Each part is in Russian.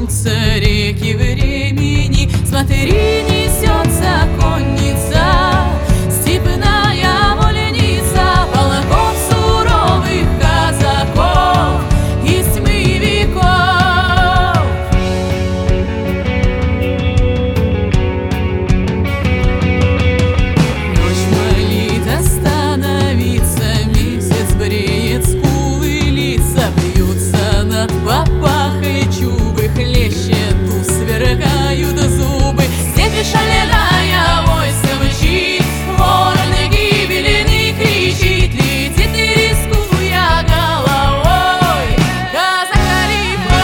льются реки времени, с матери несется конница, степная вольница полков суровых казаков из тьмы веков. Ночь молит остановиться, месяц бреет скулы лица, бьются над попахой чубы, хлещет туз, сверкают зубы. Степь шаленая войско мчит, ворон гибельный кричит, летит и рискуя головой казак Халифа.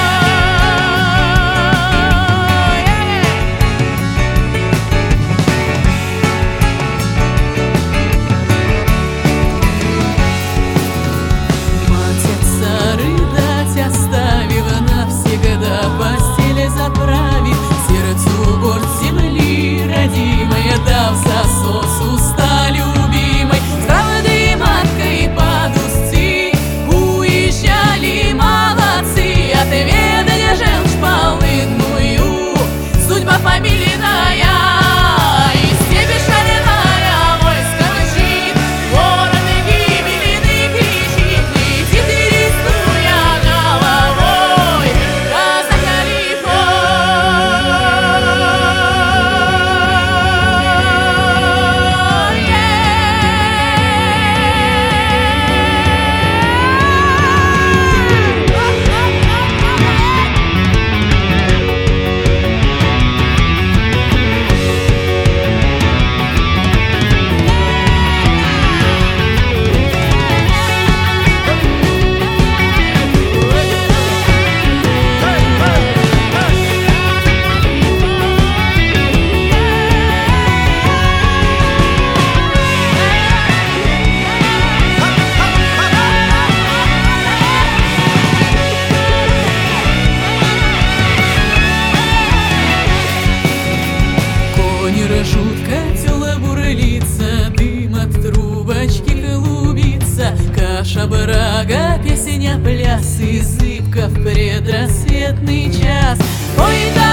Мать отца рыдать оставив, навсегда постель заправив, сердцу горд земли родимой дав засос уста любимой. С правдой маткой под узцы уезжали молодцы, отведали желчь полынную, судьба фамильная. И степь шаленая войско мчит, ворон гибельный кричит, летит и рискуя головой казак Халифа. Кони ржут, котел бурлится, дым от трубочки клубится, каша брага, песня, пляс и зыбка в предрассветный час. Ой, да!